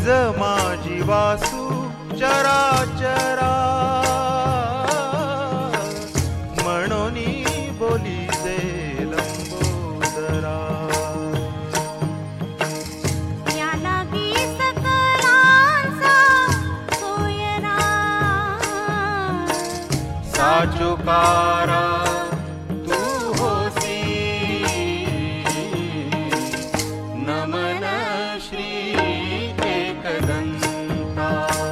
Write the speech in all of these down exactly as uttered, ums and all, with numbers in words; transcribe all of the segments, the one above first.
माझी वासू चराचरा म्हणोनी बोली दे लंबोदरा या लागी सकलांचा सोयरा साचुकारा तू होसी नमन श्री एकदंता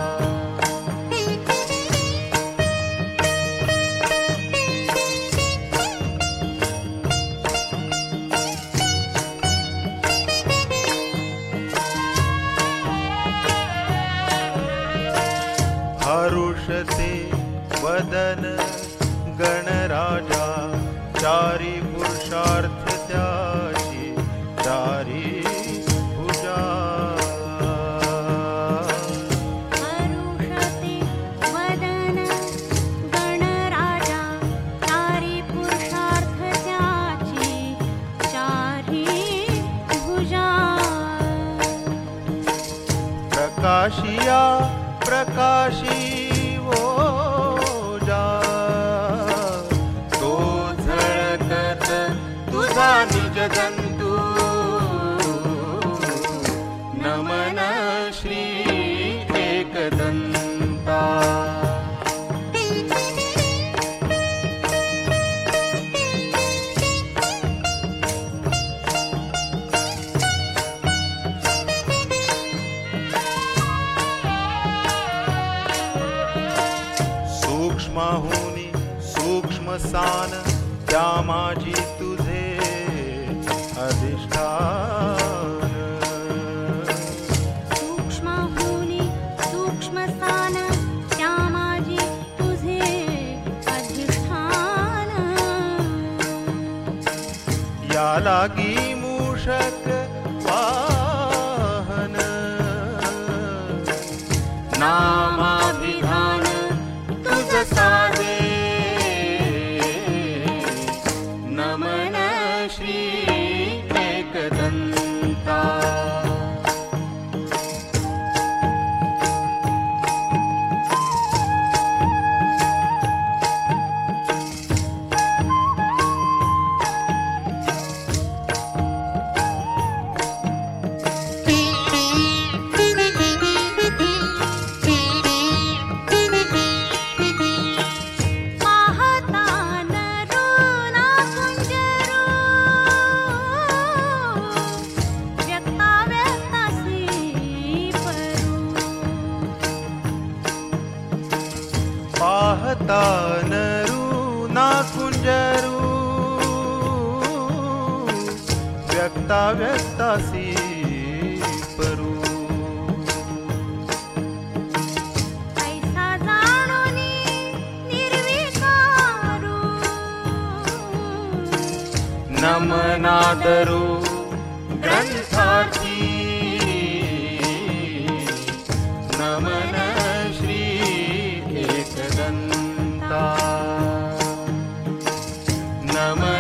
हरुषते वदन गणराजा चारी पुरुषार्थ त्याची चारी भुजा हरुषते वदन गणराजा चारी पुरुषार्थ त्याची चारी भुजा प्रकाशिया प्रकाशी ओजा तो झळकत तुझा निज जंतू नमन श्री एकदंता सूक्ष्माहुनी सूक्ष्म सान त्या माझी तुझे अधिष्ठान सूक्ष्माहुनी सूक्ष्म स्थान त्या माझी तुझे अधिष्ठान या लागी मूषक वाहन नामाभिधान तुझ साधे नमन श्री एकदंता पाहता नरू ना कुंजरू व्यक्ता व्यक्तासी परू ऐसा जाणोनी निर्विकारू नमनादरू ग्रंथार्थी नमन श्री एकदंता नमन